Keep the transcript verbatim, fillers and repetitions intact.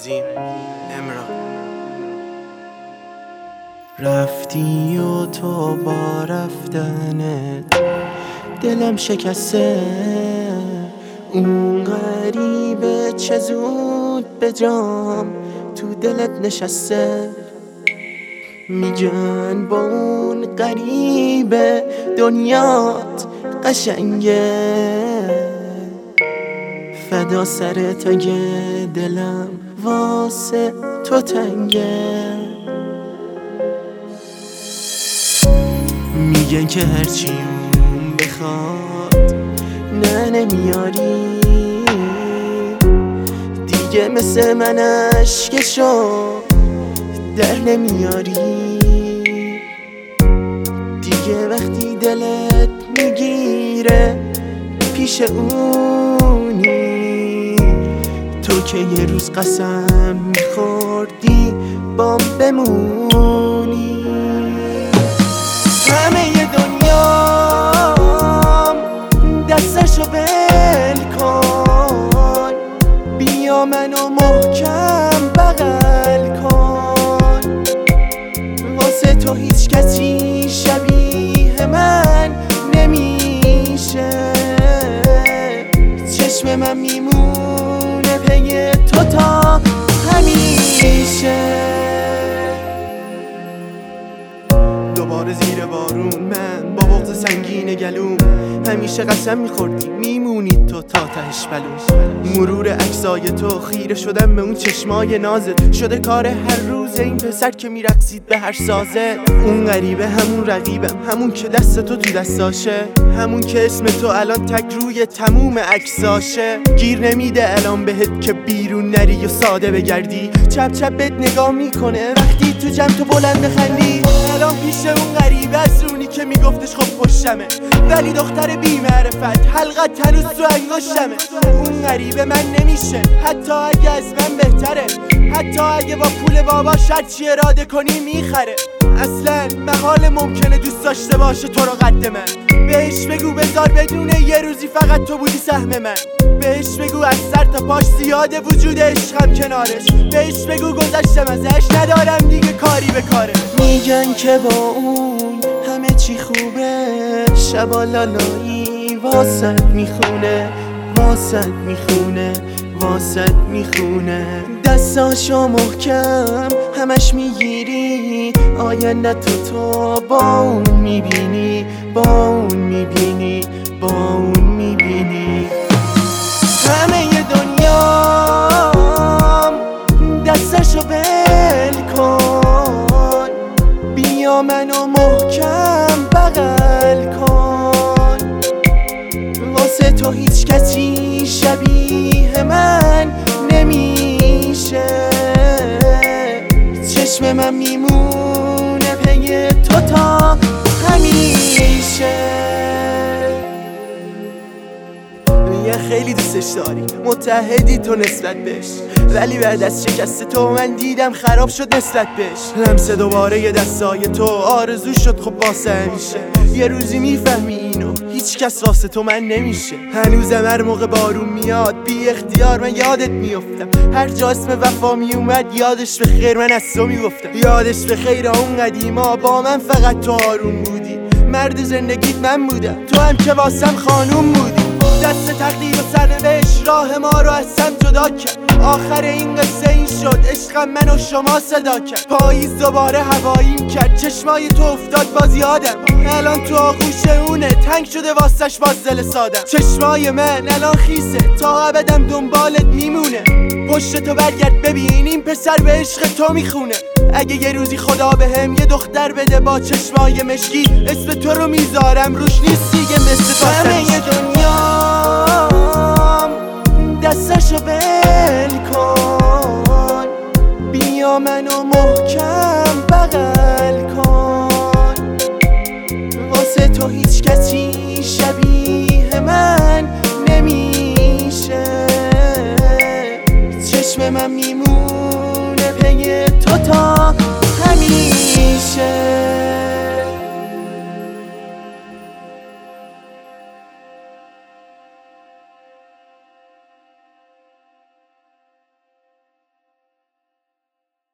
ندیم. امران رفتی و تو با رفتنت دلم شکسته، اون غریبه چه زود به جام تو دلت نشسته. میگن با اون غریبه دنیات قشنگه، فدا سرت اگه دلم واسه تو تنگه. میگن که هرچی اون بخواد نه نمیاری، دیگه مثل من اشکشو در نمیاری. دیگه وقتی دلت میگیره پیش اونی، تو که یه روز قسم میخوردی بام بمونی. همه ی دنیام دستشو بل کن، بیا منو محکم بغل کن. واسه تو هیچ کسی شبیه من نمیشه، چشم من میمونه پی تو تا همیشه. دوباره زیر بارون من با بغض سنگین گلوم، همیشه قسم میخوردی میمونی تو تا تهش بلوم. مرور عکسای تو خیره شدم به اون چشمای نازت، شده کار هر روز این پسر که میرقصید به هر سازه. اون غریبه همون رقیبم، همون که دست تو تو دستاشه، همون که اسم تو الان تک روی تموم عکساشه. گیر نمیده الان بهت که بیرون نری و ساده بگردی، چپ چپ بهت نگاه میکنه وقتی تو جمع تو بلند بخندی. الان پیش اون غریبه از اونی که میگفتش خب پشتمه، ولی دختر بی معرفت حلقت هنوز تو انگشتمه. اون غریبه من نمیشه حتی اگه از من بهتره، حتی اگه با پول باباش هرچی اراده کنی میخره. اصلا محال ممکنه دوست داشته باشه تو رو قد من. بهش بگو بذار بدونه یه روزی فقط تو بودی سهم من. بهش بگو از سر تا پاش زیاده وجود عشقم کنارش. بهش بگو گذشتم ازش ندارم دیگه کاری به کاره. میگن که با اون همه چی خوبه، شبا لالایی واسد میخونه، واسد میخونه، واسد میخونه. دستاشو محکم همش میگیری، آینده تو تو با اون میبینی، با اون میبینی، با اون میبینی. همه ی دنیام دستشو بل کن، بیا منو محکم بغل کن. واسه تو هیچ کسی شبیه من نمیشه، چشم من میمونه پی تو تا همیشه. یه خیلی دوستش داری، متحدی تو نسبت بهش، ولی بعد از شکست تو من دیدم خراب شد نسبت بهش. لمس دوباره یه دستای تو آرزو شد خب واسه همیشه. یه روزی میفهمی اینو هیچ کس واسه تو من نمیشه. هنوزم هر موقع بارون میاد بی اختیار من یادت میافتم، هر جا اسم وفا میومد یادش به خیر من از تو میگفتم. یادش به خیر اون قدیما با من فقط تو آروم بودی، مرد زندگیت من بودم تو هم که واسم خانوم بودی. دست تقدیر و سرنوشت راه ما رو از هم جدا کرد، آخر این قصه این شد عشقم من و شما صدا کرد. پاییز دوباره هواییم کرد، چشمای تو افتاد باز یادم، الان تو آغوش اونه تنگ شده واسش باز دل سادم. چشمای من الان خیسه تا ابدم دنبالت میمونه، پشت تو برگرد ببین این پسر به عشق تو میخونه. اگه یه روزی خدا بهم یه دختر بده با چشمای مشکی، اسم تو رو میذارم روش نیست دیگه مثل تو. همه ی دنیام دستشو بل کن، بیا منو محکم بغل